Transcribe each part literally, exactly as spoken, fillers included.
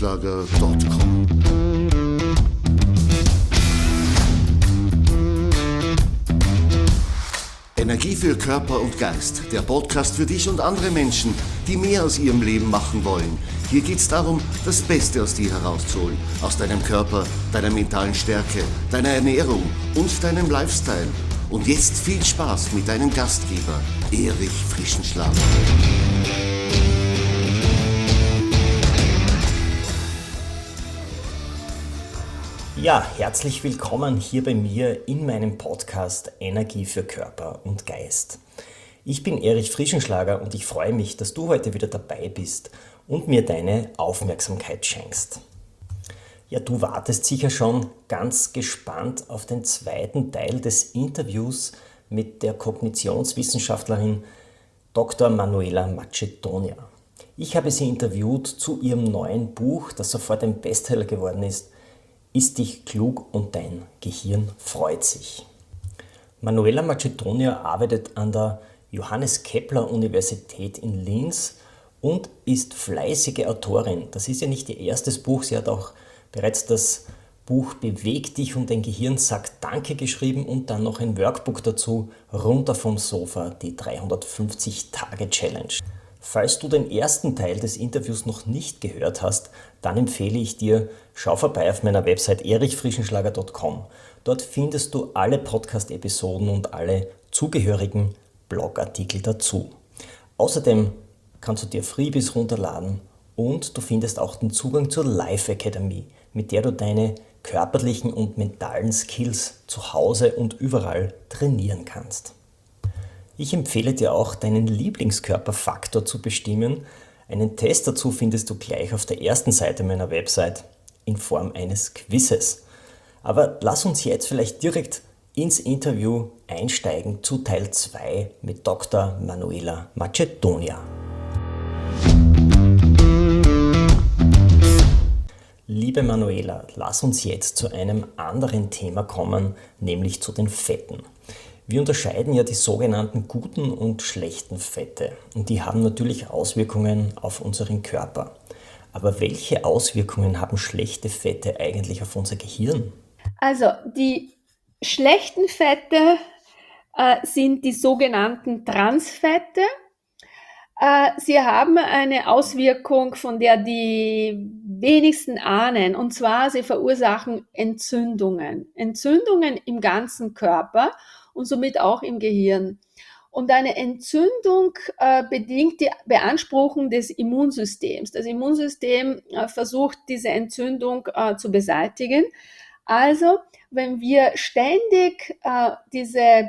frischenschlager punkt com. Energie für Körper und Geist, der Podcast für dich und andere Menschen, die mehr aus ihrem Leben machen wollen. Hier geht es darum, das Beste aus dir herauszuholen, aus deinem Körper, deiner mentalen Stärke, deiner Ernährung und deinem Lifestyle. Und jetzt viel Spaß mit deinem Gastgeber, Erich Frischenschlager. Ja, herzlich willkommen hier bei mir in meinem Podcast Energie für Körper und Geist. Ich bin Erich Frischenschlager und ich freue mich, dass du heute wieder dabei bist und mir deine Aufmerksamkeit schenkst. Ja, du wartest sicher schon ganz gespannt auf den zweiten Teil des Interviews mit der Kognitionswissenschaftlerin Doktor Manuela Macedonia. Ich habe sie interviewt zu ihrem neuen Buch, das sofort ein Bestseller geworden ist, Ist dich klug und dein Gehirn freut sich. Manuela Macedonia arbeitet an der Johannes Kepler Universität in Linz und ist fleißige Autorin. Das ist ja nicht ihr erstes Buch, sie hat auch bereits das Buch Beweg dich und dein Gehirn sagt Danke geschrieben und dann noch ein Workbook dazu, runter vom Sofa, die dreihundertfünfzig Tage Challenge. Falls du den ersten Teil des Interviews noch nicht gehört hast, dann empfehle ich dir, schau vorbei auf meiner Website erich frischenschlager punkt com. Dort findest du alle Podcast-Episoden und alle zugehörigen Blogartikel dazu. Außerdem kannst du dir Freebies runterladen und du findest auch den Zugang zur Life Academy, mit der du deine körperlichen und mentalen Skills zu Hause und überall trainieren kannst. Ich empfehle dir auch, deinen Lieblingskörperfaktor zu bestimmen. Einen Test dazu findest du gleich auf der ersten Seite meiner Website in Form eines Quizzes. Aber lass uns jetzt vielleicht direkt ins Interview einsteigen zu Teil zwei mit Doktor Manuela Macedonia. Liebe Manuela, lass uns jetzt zu einem anderen Thema kommen, nämlich zu den Fetten. Wir unterscheiden ja die sogenannten guten und schlechten Fette und die haben natürlich Auswirkungen auf unseren Körper. Aber welche Auswirkungen haben schlechte Fette eigentlich auf unser Gehirn? Also die schlechten Fette äh, sind die sogenannten Transfette. Äh, sie haben eine Auswirkung, von der die wenigsten ahnen, und zwar sie verursachen Entzündungen. Entzündungen im ganzen Körper und somit auch im Gehirn. Und eine Entzündung äh, bedingt die Beanspruchung des Immunsystems. Das Immunsystem äh, versucht, diese Entzündung äh, zu beseitigen. Also, wenn wir ständig äh, diese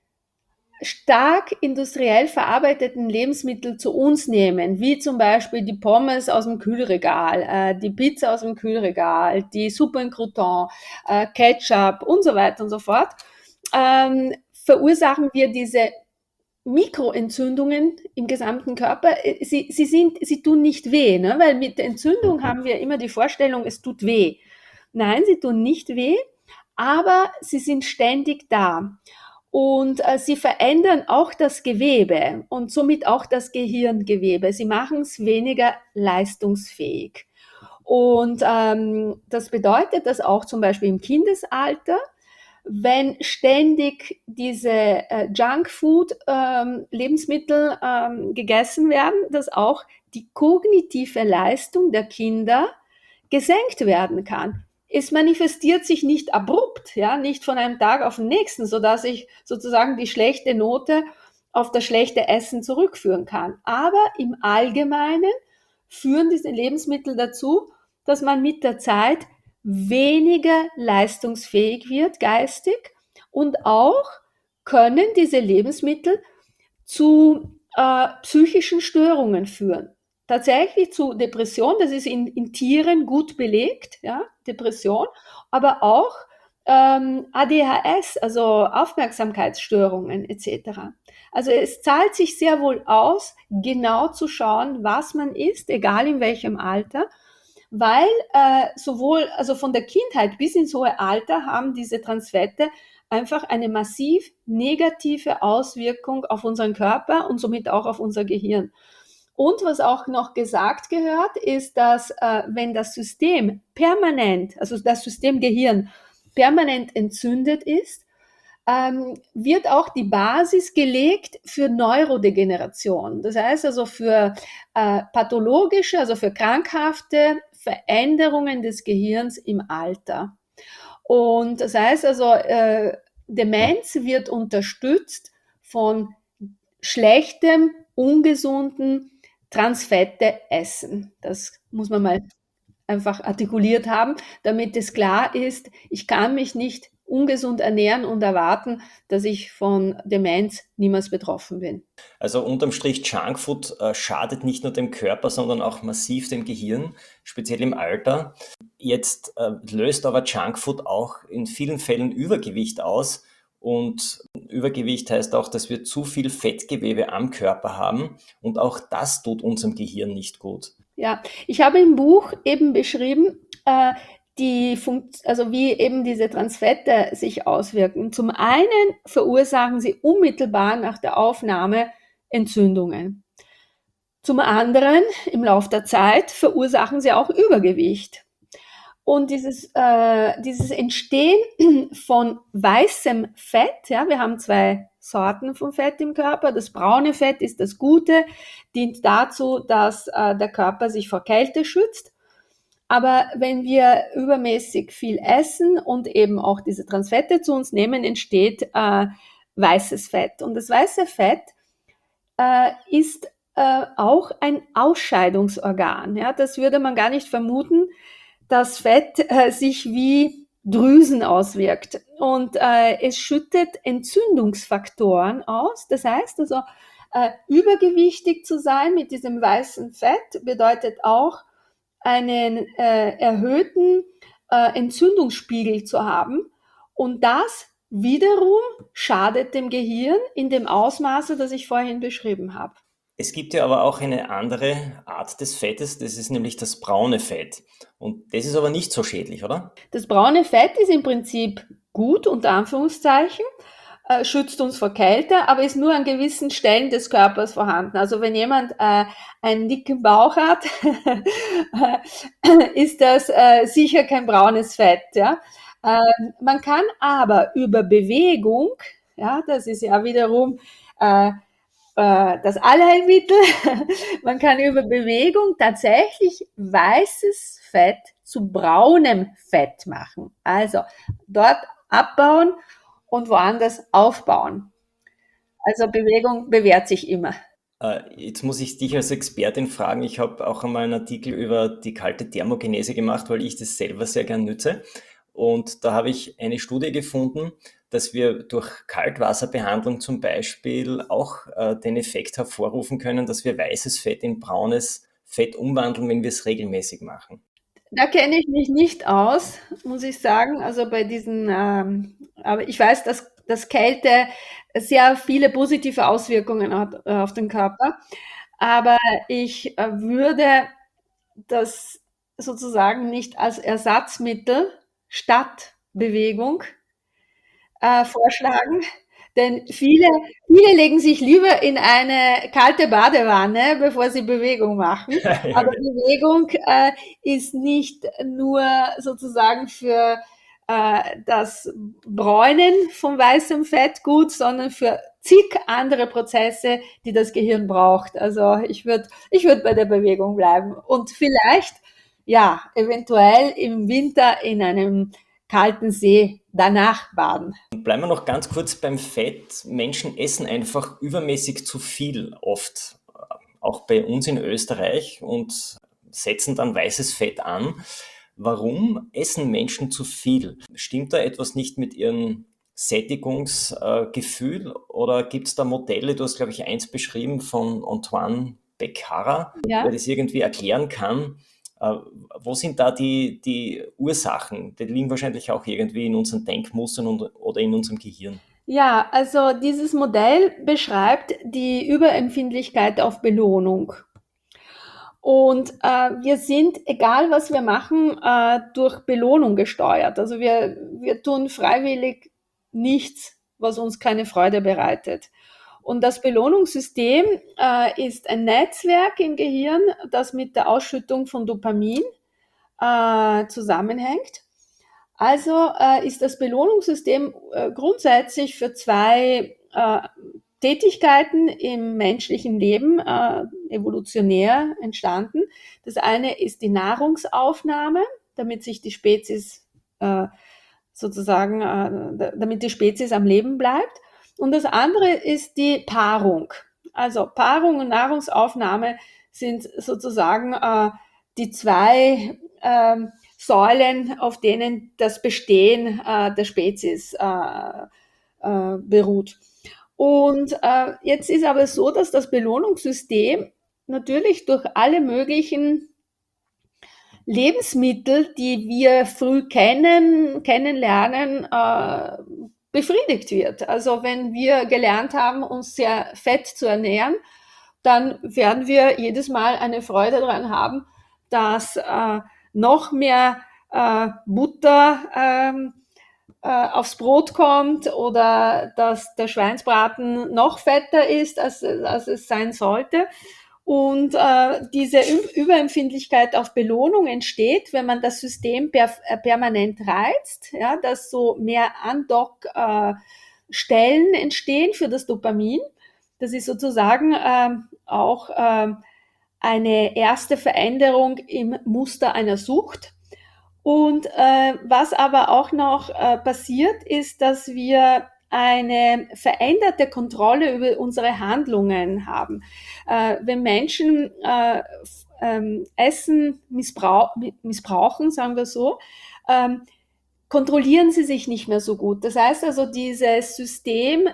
stark industriell verarbeiteten Lebensmittel zu uns nehmen, wie zum Beispiel die Pommes aus dem Kühlregal, äh, die Pizza aus dem Kühlregal, die Suppe in Crouton, äh, Ketchup und so weiter und so fort, ähm, verursachen wir diese Mikroentzündungen im gesamten Körper. Sie, sie, sind, sie tun nicht weh, ne? Weil mit der Entzündung haben wir immer die Vorstellung, es tut weh. Nein, sie tun nicht weh, aber sie sind ständig da. Und äh, sie verändern auch das Gewebe und somit auch das Gehirngewebe. Sie machen es weniger leistungsfähig. Und ähm, das bedeutet, dass auch zum Beispiel im Kindesalter, wenn ständig diese äh, Junkfood-Lebensmittel ähm, ähm, gegessen werden, dass auch die kognitive Leistung der Kinder gesenkt werden kann. Es manifestiert sich nicht abrupt, ja, nicht von einem Tag auf den nächsten, sodass ich sozusagen die schlechte Note auf das schlechte Essen zurückführen kann. Aber im Allgemeinen führen diese Lebensmittel dazu, dass man mit der Zeit weniger leistungsfähig wird, geistig, und auch können diese Lebensmittel zu äh, psychischen Störungen führen. Tatsächlich zu Depression, das ist in, in Tieren gut belegt, ja, Depression, aber auch ähm, A D H S, also Aufmerksamkeitsstörungen et cetera. Also es zahlt sich sehr wohl aus, genau zu schauen, was man isst, egal in welchem Alter, weil äh, sowohl also von der Kindheit bis ins hohe Alter haben diese Transfette einfach eine massiv negative Auswirkung auf unseren Körper und somit auch auf unser Gehirn. Und was auch noch gesagt gehört, ist, dass äh, wenn das System permanent, also das System Gehirn permanent entzündet ist, ähm, wird auch die Basis gelegt für Neurodegeneration. Das heißt also für äh, pathologische, also für krankhafte Veränderungen des Gehirns im Alter. Und das heißt also, äh, Demenz wird unterstützt von schlechtem, ungesunden Transfette essen. Das muss man mal einfach artikuliert haben, damit es klar ist, ich kann mich nicht ungesund ernähren und erwarten, dass ich von Demenz niemals betroffen bin. Also unterm Strich, Junkfood äh, schadet nicht nur dem Körper, sondern auch massiv dem Gehirn, speziell im Alter. Jetzt äh, löst aber Junkfood auch in vielen Fällen Übergewicht aus. Und Übergewicht heißt auch, dass wir zu viel Fettgewebe am Körper haben. Und auch das tut unserem Gehirn nicht gut. Ja, ich habe im Buch eben beschrieben, äh, die Funkt- also wie eben diese Transfette sich auswirken. Zum einen verursachen sie unmittelbar nach der Aufnahme Entzündungen. Zum anderen, im Laufe der Zeit, verursachen sie auch Übergewicht. Und dieses, äh, dieses Entstehen von weißem Fett, ja, wir haben zwei Sorten von Fett im Körper. Das braune Fett ist das Gute, dient dazu, dass äh, der Körper sich vor Kälte schützt. Aber wenn wir übermäßig viel essen und eben auch diese Transfette zu uns nehmen, entsteht äh, weißes Fett. Und das weiße Fett äh, ist äh, auch ein Ausscheidungsorgan. Ja, das würde man gar nicht vermuten, dass Fett äh, sich wie Drüsen auswirkt. Und äh, es schüttet Entzündungsfaktoren aus. Das heißt also, äh, übergewichtig zu sein mit diesem weißen Fett bedeutet auch, einen äh, erhöhten äh, Entzündungsspiegel zu haben. Und das wiederum schadet dem Gehirn in dem Ausmaße, das ich vorhin beschrieben habe. Es gibt ja aber auch eine andere Art des Fettes, das ist nämlich das braune Fett. Und das ist aber nicht so schädlich, oder? Das braune Fett ist im Prinzip gut, unter Anführungszeichen, äh, schützt uns vor Kälte, aber ist nur an gewissen Stellen des Körpers vorhanden. Also wenn jemand äh, einen dicken Bauch hat, ist das äh, sicher kein braunes Fett. Ja? Äh, man kann aber über Bewegung, ja, das ist ja wiederum äh, das Allheilmittel. Man kann über Bewegung tatsächlich weißes Fett zu braunem Fett machen. Also dort abbauen und woanders aufbauen. Also Bewegung bewährt sich immer. Jetzt muss ich dich als Expertin fragen. Ich habe auch einmal einen Artikel über die kalte Thermogenese gemacht, weil ich das selber sehr gern nütze. Und da habe ich eine Studie gefunden, dass wir durch Kaltwasserbehandlung zum Beispiel auch äh, den Effekt hervorrufen können, dass wir weißes Fett in braunes Fett umwandeln, wenn wir es regelmäßig machen. Da kenne ich mich nicht aus, muss ich sagen. Also bei diesen, ähm, aber ich weiß, dass, dass Kälte sehr viele positive Auswirkungen hat äh, auf den Körper. Aber ich äh, würde das sozusagen nicht als Ersatzmittel statt Bewegung äh, vorschlagen. Denn viele, viele legen sich lieber in eine kalte Badewanne, bevor sie Bewegung machen. Aber Bewegung äh, ist nicht nur sozusagen für äh, das Bräunen von weißem Fett gut, sondern für zig andere Prozesse, die das Gehirn braucht. Also ich würde ich würde bei der Bewegung bleiben und vielleicht, ja, eventuell im Winter in einem kalten See danach baden. Bleiben wir noch ganz kurz beim Fett. Menschen essen einfach übermäßig zu viel oft, auch bei uns in Österreich, und setzen dann weißes Fett an. Warum essen Menschen zu viel? Stimmt da etwas nicht mit ihrem Sättigungsgefühl oder gibt es da Modelle? Du hast, glaube ich, eins beschrieben von Antoine Beccara, Ja. der das irgendwie erklären kann. Uh, wo sind da die, die Ursachen? Die liegen wahrscheinlich auch irgendwie in unseren Denkmustern und, oder in unserem Gehirn. Ja, also dieses Modell beschreibt die Überempfindlichkeit auf Belohnung. Und äh, wir sind, egal was wir machen, äh, durch Belohnung gesteuert. Also wir, wir tun freiwillig nichts, was uns keine Freude bereitet. Und das Belohnungssystem äh, ist ein Netzwerk im Gehirn, das mit der Ausschüttung von Dopamin äh, zusammenhängt. Also äh, ist das Belohnungssystem äh, grundsätzlich für zwei äh, Tätigkeiten im menschlichen Leben äh, evolutionär entstanden. Das eine ist die Nahrungsaufnahme, damit sich die Spezies äh, sozusagen, äh, damit die Spezies am Leben bleibt. Und das andere ist die Paarung. Also Paarung und Nahrungsaufnahme sind sozusagen äh, die zwei äh, Säulen, auf denen das Bestehen äh, der Spezies äh, äh, beruht. Und äh, jetzt ist aber so, dass das Belohnungssystem natürlich durch alle möglichen Lebensmittel, die wir früh kennen, kennenlernen, äh, befriedigt wird. Also wenn wir gelernt haben, uns sehr fett zu ernähren, dann werden wir jedes Mal eine Freude daran haben, dass äh, noch mehr äh, Butter ähm, äh, aufs Brot kommt oder dass der Schweinsbraten noch fetter ist, als, als es sein sollte. Und äh, diese Überempfindlichkeit auf Belohnung entsteht, wenn man das System per, äh, permanent reizt, ja, dass so mehr Andock-Stellen äh, entstehen für das Dopamin. Das ist sozusagen äh, auch äh, eine erste Veränderung im Muster einer Sucht. Und äh, was aber auch noch äh, passiert, ist, dass wir eine veränderte Kontrolle über unsere Handlungen haben. Äh, wenn Menschen äh, äh, Essen missbrauch, missbrauchen, sagen wir so, ähm, kontrollieren sie sich nicht mehr so gut. Das heißt also, dieses System,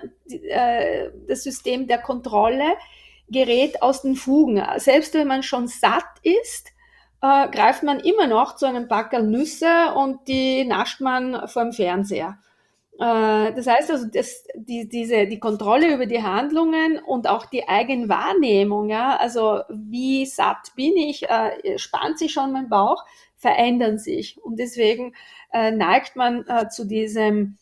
äh, das System der Kontrolle gerät aus den Fugen. Selbst wenn man schon satt ist, äh, greift man immer noch zu einem Packerl Nüsse und die nascht man vor dem Fernseher. Äh, das heißt also, das, die, diese, die Kontrolle über die Handlungen und auch die Eigenwahrnehmung, ja, also wie satt bin ich, äh, spannt sich schon mein Bauch, verändern sich. Und deswegen äh, neigt man äh, zu diesem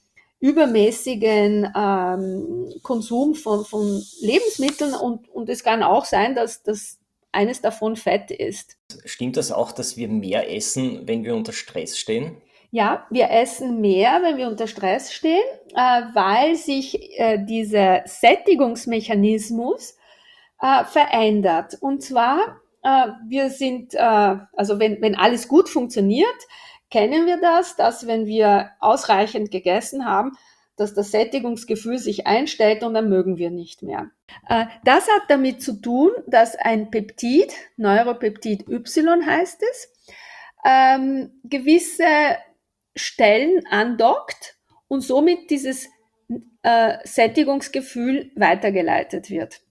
übermäßigen ähm, Konsum von, von Lebensmitteln und, und es kann auch sein, dass das eines davon Fett ist. Stimmt das auch, dass wir mehr essen, wenn wir unter Stress stehen? Ja, wir essen mehr, wenn wir unter Stress stehen, äh, weil sich äh, dieser Sättigungsmechanismus äh, verändert. Und zwar, äh, wir sind, äh, also wenn, wenn alles gut funktioniert, kennen wir das, dass wenn wir ausreichend gegessen haben, dass das Sättigungsgefühl sich einstellt und dann mögen wir nicht mehr. Äh, das hat damit zu tun, dass ein Peptid, Neuropeptid Y heißt es, ähm, gewisse Stellen andockt und somit dieses äh, Sättigungsgefühl weitergeleitet wird.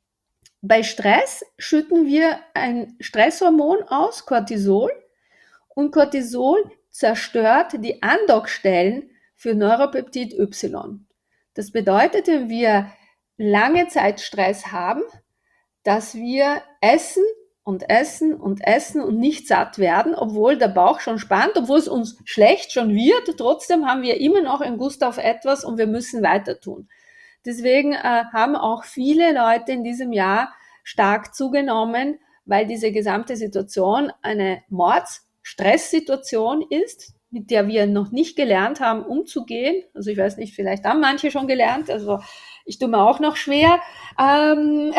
Bei Stress schütten wir ein Stresshormon aus, Cortisol, und Cortisol zerstört die Andockstellen für Neuropeptid Y. Das bedeutet, wenn wir lange Zeit Stress haben, dass wir essen und essen und essen und nicht satt werden, obwohl der Bauch schon spannt, obwohl es uns schlecht schon wird, trotzdem haben wir immer noch einen Gust auf etwas und wir müssen weiter tun. Deswegen äh, haben auch viele Leute in diesem Jahr stark zugenommen, weil diese gesamte Situation eine Mords-Stress-Situation ist, mit der wir noch nicht gelernt haben, umzugehen. Also ich weiß nicht, vielleicht haben manche schon gelernt, also ich tue mir auch noch schwer, ähm,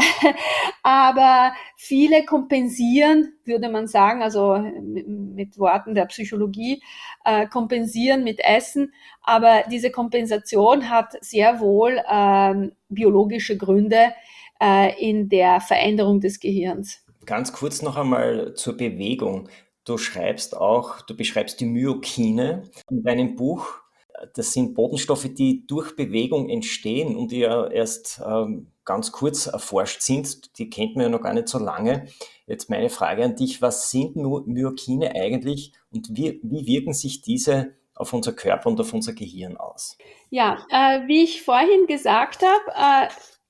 aber viele kompensieren, würde man sagen, also mit, mit Worten der Psychologie, äh, kompensieren mit Essen, aber diese Kompensation hat sehr wohl ähm, biologische Gründe äh, in der Veränderung des Gehirns. Ganz kurz noch einmal zur Bewegung. Du schreibst auch, du beschreibst die Myokine in deinem Buch. Das sind Botenstoffe, die durch Bewegung entstehen und die ja erst ähm, ganz kurz erforscht sind. Die kennt man ja noch gar nicht so lange. Jetzt meine Frage an dich, was sind My- Myokine eigentlich und wie, wie wirken sich diese auf unser Körper und auf unser Gehirn aus? Ja, äh, wie ich vorhin gesagt habe, äh,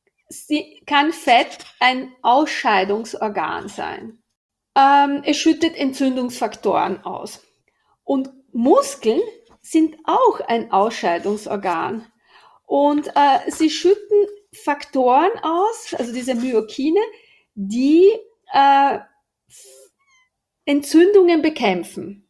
sie kann Fett ein Ausscheidungsorgan sein. Ähm, es schüttet Entzündungsfaktoren aus. Und Muskeln sind auch ein Ausscheidungsorgan. Und äh, sie schütten Faktoren aus, also diese Myokine, die äh, Entzündungen bekämpfen.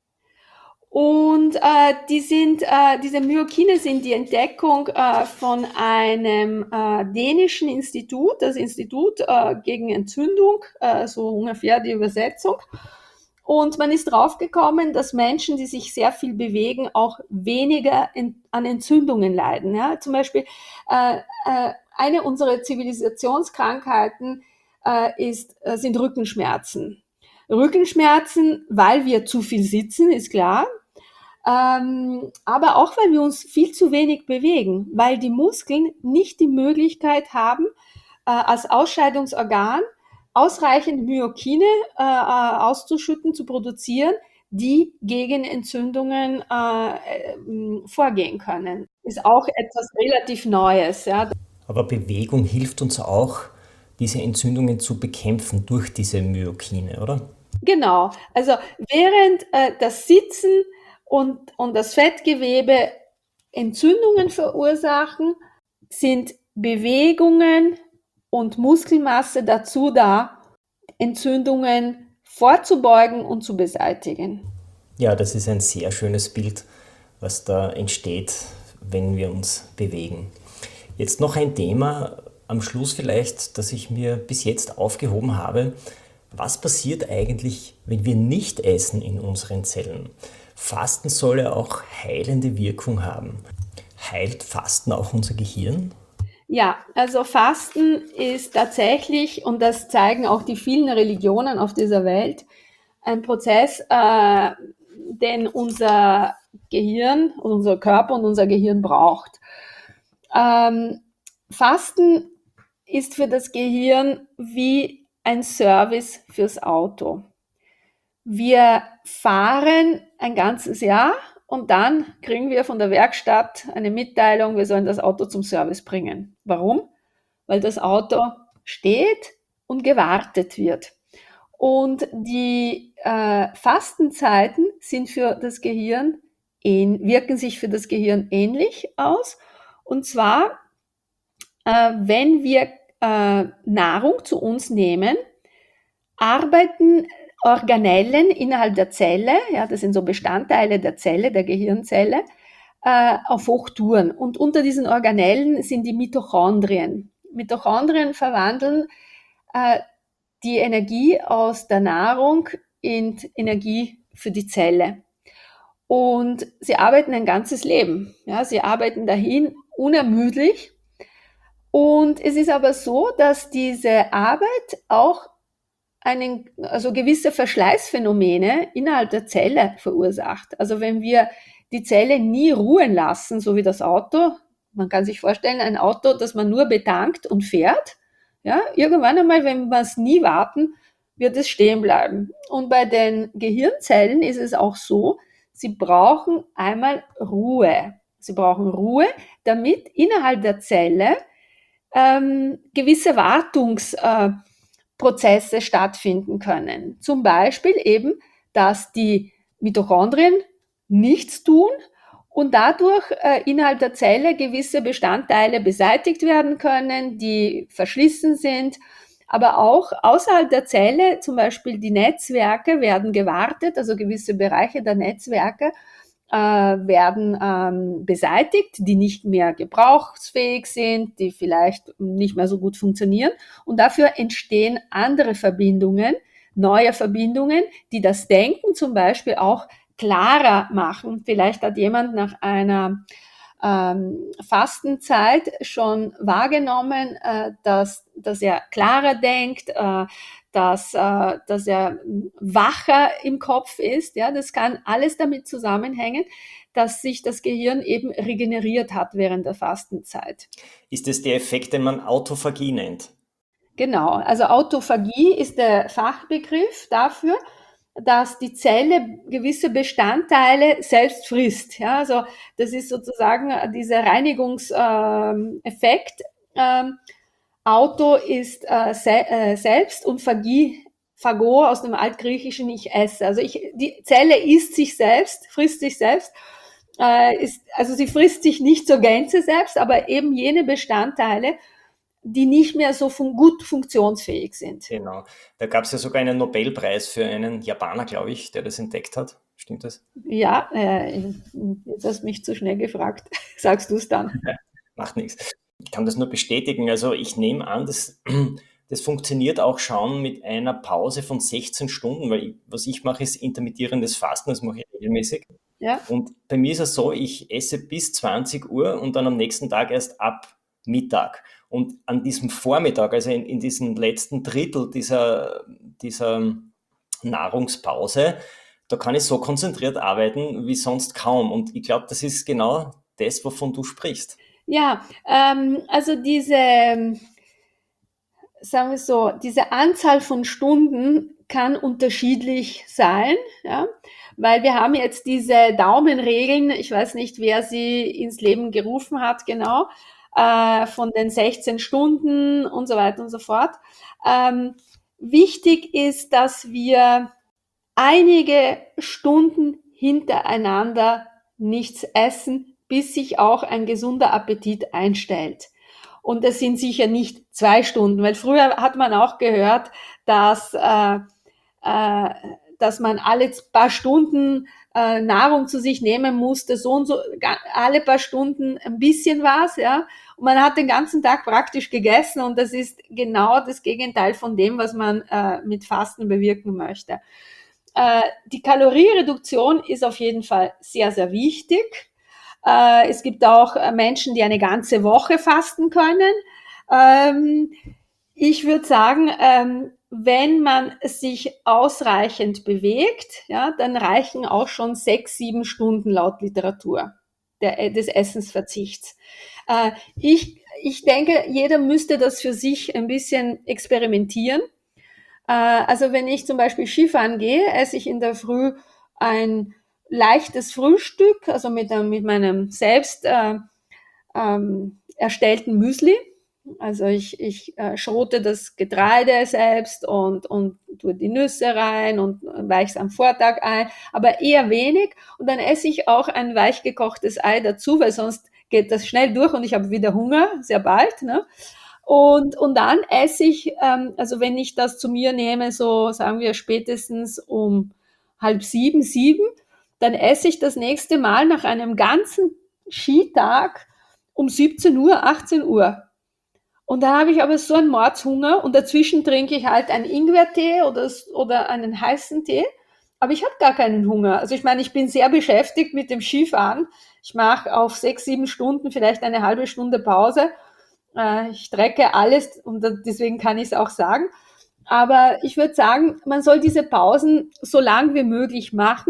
Und äh, die sind, äh, diese Myokine sind die Entdeckung äh, von einem äh, dänischen Institut, das Institut äh, gegen Entzündung, äh, so ungefähr die Übersetzung. Und man ist draufgekommen, dass Menschen, die sich sehr viel bewegen, auch weniger in, an Entzündungen leiden. Ja? Zum Beispiel äh, äh, eine unserer Zivilisationskrankheiten äh, ist, äh, sind Rückenschmerzen. Rückenschmerzen, weil wir zu viel sitzen, ist klar. Ähm, aber auch, weil wir uns viel zu wenig bewegen, weil die Muskeln nicht die Möglichkeit haben, äh, als Ausscheidungsorgan ausreichend Myokine äh, auszuschütten, zu produzieren, die gegen Entzündungen äh, äh, vorgehen können. Ist auch etwas relativ Neues. Ja. Aber Bewegung hilft uns auch, diese Entzündungen zu bekämpfen durch diese Myokine, oder? Genau. Also während äh, das Sitzen und, und das Fettgewebe Entzündungen verursachen, sind Bewegungen und Muskelmasse dazu da, Entzündungen vorzubeugen und zu beseitigen. Ja, das ist ein sehr schönes Bild, was da entsteht, wenn wir uns bewegen. Jetzt noch ein Thema am Schluss vielleicht, das ich mir bis jetzt aufgehoben habe. Was passiert eigentlich, wenn wir nicht essen in unseren Zellen? Fasten soll ja auch heilende Wirkung haben. Heilt Fasten auch unser Gehirn? Ja, also Fasten ist tatsächlich, und das zeigen auch die vielen Religionen auf dieser Welt, ein Prozess, äh, den unser Gehirn, unser Körper und unser Gehirn braucht. Ähm, Fasten ist für das Gehirn wie ein Service fürs Auto. Wir fahren ein ganzes Jahr und dann kriegen wir von der Werkstatt eine Mitteilung, wir sollen das Auto zum Service bringen. Warum? Weil das Auto steht und gewartet wird. Und die äh, Fastenzeiten sind für das Gehirn, wirken sich für das Gehirn ähnlich aus. Und zwar, äh, wenn wir äh, Nahrung zu uns nehmen, arbeiten Organellen innerhalb der Zelle, ja, das sind so Bestandteile der Zelle, der Gehirnzelle, äh, auf Hochtouren. Und unter diesen Organellen sind die Mitochondrien. Mitochondrien verwandeln äh, die Energie aus der Nahrung in Energie für die Zelle. Und sie arbeiten ein ganzes Leben. Ja, sie arbeiten dahin unermüdlich. Und es ist aber so, dass diese Arbeit auch einen, also gewisse Verschleißphänomene innerhalb der Zelle verursacht. Also wenn wir die Zelle nie ruhen lassen, so wie das Auto, man kann sich vorstellen, ein Auto, das man nur betankt und fährt, ja, irgendwann einmal, wenn wir es nie warten, wird es stehen bleiben. Und bei den Gehirnzellen ist es auch so, sie brauchen einmal Ruhe. Sie brauchen Ruhe, damit innerhalb der Zelle ähm, gewisse Wartungsprozesse äh, stattfinden können. Zum Beispiel eben, dass die Mitochondrien nichts tun und dadurch äh, innerhalb der Zelle gewisse Bestandteile beseitigt werden können, die verschlissen sind. Aber auch außerhalb der Zelle, zum Beispiel die Netzwerke werden gewartet, also gewisse Bereiche der Netzwerke äh, werden ähm, beseitigt, die nicht mehr gebrauchsfähig sind, die vielleicht nicht mehr so gut funktionieren. Und dafür entstehen andere Verbindungen, neue Verbindungen, die das Denken zum Beispiel auch klarer machen. Vielleicht hat jemand nach einer ähm, Fastenzeit schon wahrgenommen, äh, dass, dass er klarer denkt, äh, dass, äh, dass er wacher im Kopf ist. Ja, das kann alles damit zusammenhängen, dass sich das Gehirn eben regeneriert hat während der Fastenzeit. Ist es der Effekt, den man Autophagie nennt? Genau, also Autophagie ist der Fachbegriff dafür, dass die Zelle gewisse Bestandteile selbst frisst. Ja, also das ist sozusagen dieser Reinigungseffekt. Ähm, Auto ist äh, se äh, selbst und Phagie, Phago aus dem Altgriechischen, ich esse. Also ich, die Zelle isst sich selbst, frisst sich selbst. Äh, ist, also sie frisst sich nicht zur Gänze selbst, aber eben jene Bestandteile, die nicht mehr so fun- gut funktionsfähig sind. Genau. Da gab es ja sogar einen Nobelpreis für einen Japaner, glaube ich, der das entdeckt hat. Stimmt das? Ja, äh, jetzt hast du mich zu schnell gefragt. Sagst du es dann? Macht nichts. Ich kann das nur bestätigen. Also ich nehme an, dass das funktioniert auch schon mit einer Pause von sechzehn Stunden, weil ich, was ich mache, ist intermittierendes Fasten, das mache ich regelmäßig. Ja, Und bei mir ist es so, ich esse bis zwanzig Uhr und dann am nächsten Tag erst ab Mittag. Und an diesem Vormittag, also in, in diesem letzten Drittel dieser, dieser Nahrungspause, da kann ich so konzentriert arbeiten wie sonst kaum. Und ich glaube, das ist genau das, wovon du sprichst. ja, ähm, also diese, ähm, sagen wir so, diese Anzahl von Stunden kann unterschiedlich sein, ja, weil wir haben jetzt diese Daumenregeln, ich weiß nicht, wer sie ins Leben gerufen hat, genau, äh, von den sechzehn Stunden und so weiter und so fort. Ähm, wichtig ist, dass wir einige Stunden hintereinander nichts essen, bis sich auch ein gesunder Appetit einstellt. Und es sind sicher nicht zwei Stunden, weil früher hat man auch gehört, dass, äh, äh, dass man alle paar Stunden äh, Nahrung zu sich nehmen musste, so und so, alle paar Stunden ein bisschen was, ja. Und man hat den ganzen Tag praktisch gegessen und das ist genau das Gegenteil von dem, was man äh, mit Fasten bewirken möchte. Äh, die Kalorienreduktion ist auf jeden Fall sehr, sehr wichtig. Äh, es gibt auch äh, Menschen, die eine ganze Woche fasten können. Ähm, ich würde sagen, ähm, wenn man sich ausreichend bewegt, ja, dann reichen auch schon sechs, sieben Stunden laut Literatur der, des Essensverzichts. Äh, ich, ich denke, jeder müsste das für sich ein bisschen experimentieren. Äh, also wenn ich zum Beispiel Skifahren gehe, esse ich in der Früh ein leichtes Frühstück, also mit, einem, mit meinem selbst äh, ähm, erstellten Müsli. Also ich, ich äh, schrote das Getreide selbst und, und tue die Nüsse rein und weiche es am Vortag ein, aber eher wenig. Und dann esse ich auch ein weich gekochtes Ei dazu, weil sonst geht das schnell durch und ich habe wieder Hunger, sehr bald. Ne? Und, und dann esse ich, ähm, also wenn ich das zu mir nehme, so sagen wir spätestens um halb sieben, sieben, dann esse ich das nächste Mal nach einem ganzen Skitag um siebzehn Uhr, achtzehn Uhr. Und dann habe ich aber so einen Mordshunger und dazwischen trinke ich halt einen Ingwertee oder, oder einen heißen Tee. Aber ich habe gar keinen Hunger. Also ich meine, ich bin sehr beschäftigt mit dem Skifahren. Ich mache auf sechs, sieben Stunden vielleicht eine halbe Stunde Pause. Ich strecke alles und deswegen kann ich es auch sagen. Aber ich würde sagen, man soll diese Pausen so lang wie möglich machen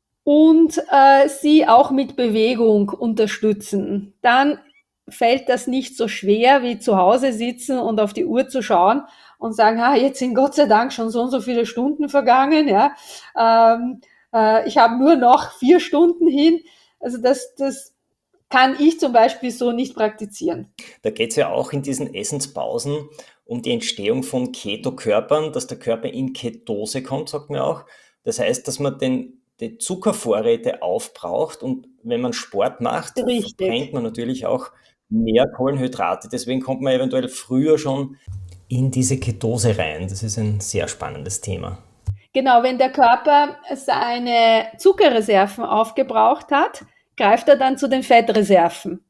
und äh, sie auch mit Bewegung unterstützen. Dann fällt das nicht so schwer, wie zu Hause sitzen und auf die Uhr zu schauen und sagen, ah, jetzt sind Gott sei Dank schon so und so viele Stunden vergangen. Ja, ähm, äh, ich habe nur noch vier Stunden hin. Also das, das kann ich zum Beispiel so nicht praktizieren. Da geht es ja auch in diesen Essenspausen um die Entstehung von Ketokörpern, dass der Körper in Ketose kommt, sagt man auch. Das heißt, dass man den, die Zuckervorräte aufbraucht und wenn man Sport macht, Richtig. verbrennt man natürlich auch mehr Kohlenhydrate. Deswegen kommt man eventuell früher schon in diese Ketose rein. Das ist ein sehr spannendes Thema. Genau, wenn der Körper seine Zuckerreserven aufgebraucht hat, greift er dann zu den Fettreserven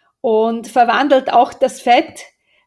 und verwandelt auch das Fett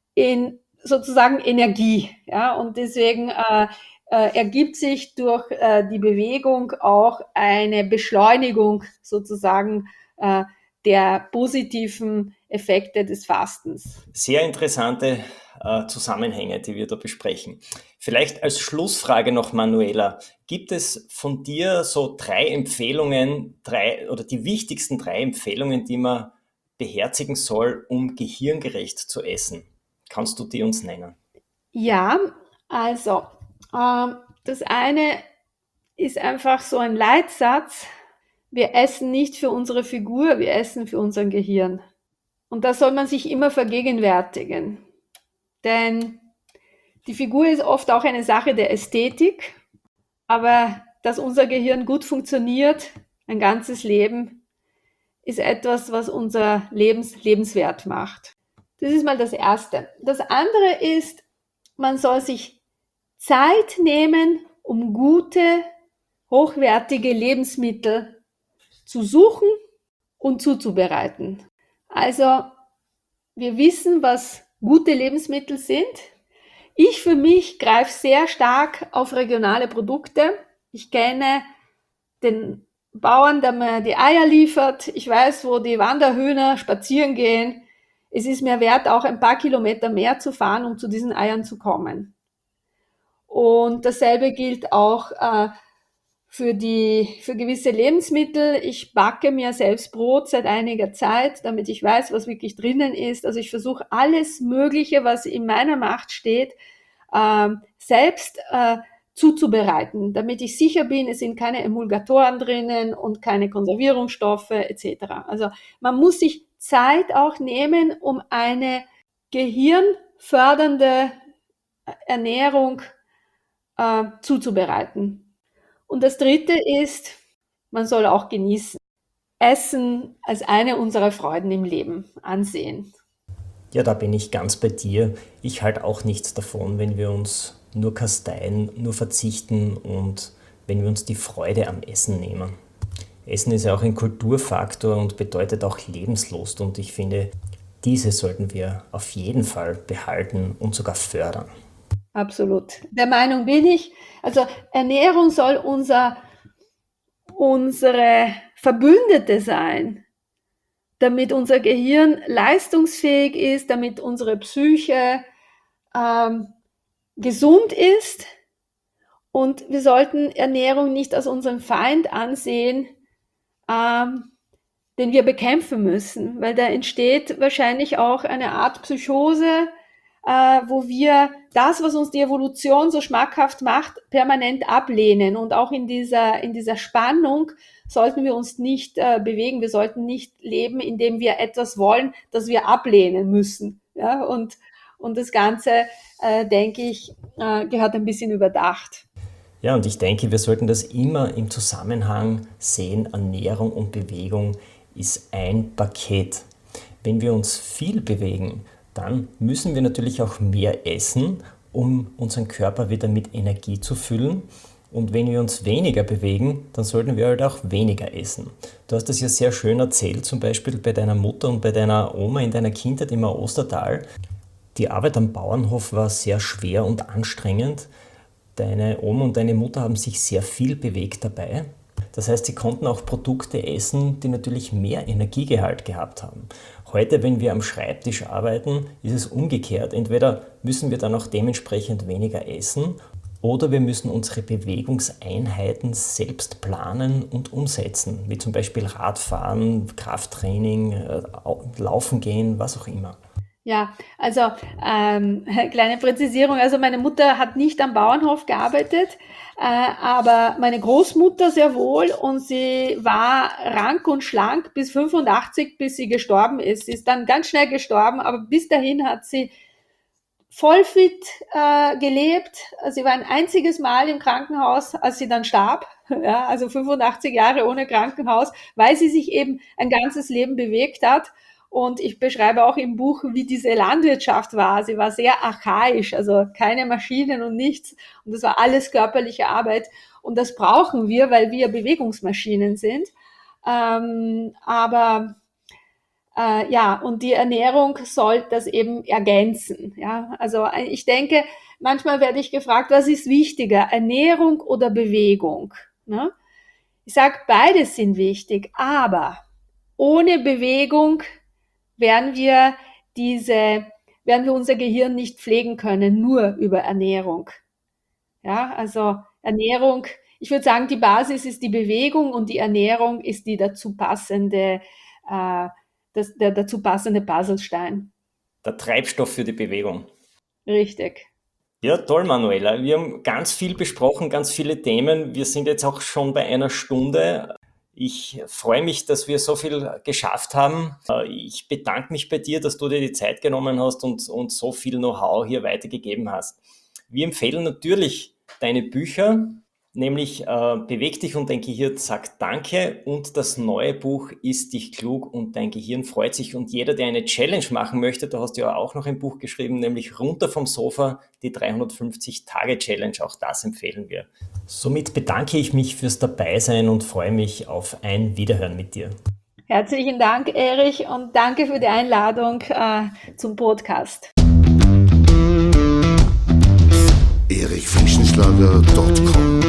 in sozusagen Energie. Ja, und deswegen äh, äh, ergibt sich durch äh, die Bewegung auch eine Beschleunigung sozusagen äh, der positiven Effekte des Fastens. Sehr interessante äh, Zusammenhänge, die wir da besprechen. Vielleicht als Schlussfrage noch, Manuela, gibt es von dir so drei Empfehlungen, drei oder die wichtigsten drei Empfehlungen, die man beherzigen soll, um gehirngerecht zu essen? Kannst du die uns nennen? Ja, also ähm, das eine ist einfach so ein Leitsatz. Wir essen nicht für unsere Figur, wir essen für unser Gehirn. Und das soll man sich immer vergegenwärtigen. Denn die Figur ist oft auch eine Sache der Ästhetik, aber dass unser Gehirn gut funktioniert, ein ganzes Leben, ist etwas, was unser Lebens lebenswert macht. Das ist mal das Erste. Das andere ist, man soll sich Zeit nehmen, um gute, hochwertige Lebensmittel zu suchen und zuzubereiten. Also wir wissen, was gute Lebensmittel sind. Ich für mich greife sehr stark auf regionale Produkte. Ich kenne den Bauern, der mir die Eier liefert. Ich weiß, wo die Wanderhühner spazieren gehen. Es ist mir wert, auch ein paar Kilometer mehr zu fahren, um zu diesen Eiern zu kommen. Und dasselbe gilt auch äh, für die, für gewisse Lebensmittel. Ich backe mir selbst Brot seit einiger Zeit, damit ich weiß, was wirklich drinnen ist. Also ich versuche alles Mögliche, was in meiner Macht steht, äh, selbst äh, zuzubereiten, damit ich sicher bin, es sind keine Emulgatoren drinnen und keine Konservierungsstoffe et cetera. Also man muss sich Zeit auch nehmen, um eine gehirnfördernde Ernährung äh, zuzubereiten. Und das Dritte ist, man soll auch genießen. Essen als eine unserer Freuden im Leben ansehen. Ja, da bin ich ganz bei dir. Ich halte auch nichts davon, wenn wir uns nur kasteien, nur verzichten und wenn wir uns die Freude am Essen nehmen. Essen ist ja auch ein Kulturfaktor und bedeutet auch Lebenslust und ich finde, diese sollten wir auf jeden Fall behalten und sogar fördern. Absolut. Der Meinung bin ich. Also Ernährung soll unser, unsere Verbündete sein, damit unser Gehirn leistungsfähig ist, damit unsere Psyche ähm, gesund ist. Und wir sollten Ernährung nicht als unseren Feind ansehen, ähm, den wir bekämpfen müssen, weil da entsteht wahrscheinlich auch eine Art Psychose, äh, wo wir das, was uns die Evolution so schmackhaft macht, permanent ablehnen. Und auch in dieser, in dieser Spannung sollten wir uns nicht äh, bewegen. Wir sollten nicht leben, indem wir etwas wollen, das wir ablehnen müssen. Ja? Und, und das Ganze, äh, denke ich, äh, gehört ein bisschen überdacht. Ja, und ich denke, wir sollten das immer im Zusammenhang sehen. Ernährung und Bewegung ist ein Paket. Wenn wir uns viel bewegen, dann müssen wir natürlich auch mehr essen, um unseren Körper wieder mit Energie zu füllen. Und wenn wir uns weniger bewegen, dann sollten wir halt auch weniger essen. Du hast das ja sehr schön erzählt, zum Beispiel bei deiner Mutter und bei deiner Oma in deiner Kindheit im Ostertal. Die Arbeit am Bauernhof war sehr schwer und anstrengend. Deine Oma und deine Mutter haben sich sehr viel bewegt dabei. Das heißt, sie konnten auch Produkte essen, die natürlich mehr Energiegehalt gehabt haben. Heute, wenn wir am Schreibtisch arbeiten, ist es umgekehrt. Entweder müssen wir dann auch dementsprechend weniger essen oder wir müssen unsere Bewegungseinheiten selbst planen und umsetzen, wie zum Beispiel Radfahren, Krafttraining, Laufen gehen, was auch immer. Ja, also ähm, kleine Präzisierung. Also meine Mutter hat nicht am Bauernhof gearbeitet, äh, aber meine Großmutter sehr wohl und sie war rank und schlank bis fünfundachtzig, bis sie gestorben ist. Sie ist dann ganz schnell gestorben, aber bis dahin hat sie voll fit äh, gelebt. Sie war ein einziges Mal im Krankenhaus, als sie dann starb. Ja, also fünfundachtzig Jahre ohne Krankenhaus, weil sie sich eben ein ganzes Leben bewegt hat. Und ich beschreibe auch im Buch, wie diese Landwirtschaft war. Sie war sehr archaisch, also keine Maschinen und nichts. Und das war alles körperliche Arbeit. Und das brauchen wir, weil wir Bewegungsmaschinen sind. Ähm, aber äh, ja, und die Ernährung soll das eben ergänzen. Ja, also ich denke, manchmal werde ich gefragt, was ist wichtiger, Ernährung oder Bewegung? Ne? Ich sage, beides sind wichtig, aber ohne Bewegung werden wir diese, werden wir unser Gehirn nicht pflegen können, nur über Ernährung. Ja, also Ernährung, ich würde sagen, die Basis ist die Bewegung und die Ernährung ist die dazu passende, äh, das, der dazu passende Puzzlestein. Der Treibstoff für die Bewegung. Richtig. Ja, toll, Manuela. Wir haben ganz viel besprochen, ganz viele Themen. Wir sind jetzt auch schon bei einer Stunde. Ich freue mich, dass wir so viel geschafft haben. Ich bedanke mich bei dir, dass du dir die Zeit genommen hast und, und so viel Know-how hier weitergegeben hast. Wir empfehlen natürlich deine Bücher. nämlich äh, Beweg dich und dein Gehirn sagt Danke, und das neue Buch Ist dich klug und dein Gehirn freut sich. Und jeder, der eine Challenge machen möchte, du hast ja auch noch ein Buch geschrieben, nämlich Runter vom Sofa, die dreihundertfünfzig-Tage-Challenge, auch das empfehlen wir. Somit bedanke ich mich fürs Dabeisein und freue mich auf ein Wiederhören mit dir. Herzlichen Dank, Erich, und danke für die Einladung äh, zum Podcast. erich frischenschlager punkt com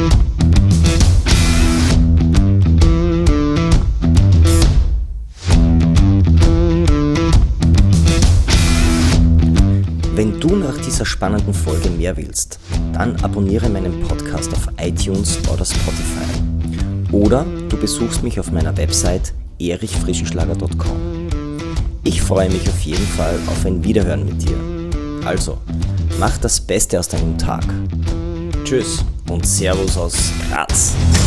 Wenn du nach dieser spannenden Folge mehr willst, dann abonniere meinen Podcast auf iTunes oder Spotify. Oder du besuchst mich auf meiner Website erich frischenschlager punkt com. Ich freue mich auf jeden Fall auf ein Wiederhören mit dir. Also, mach das Beste aus deinem Tag. Tschüss und Servus aus Graz.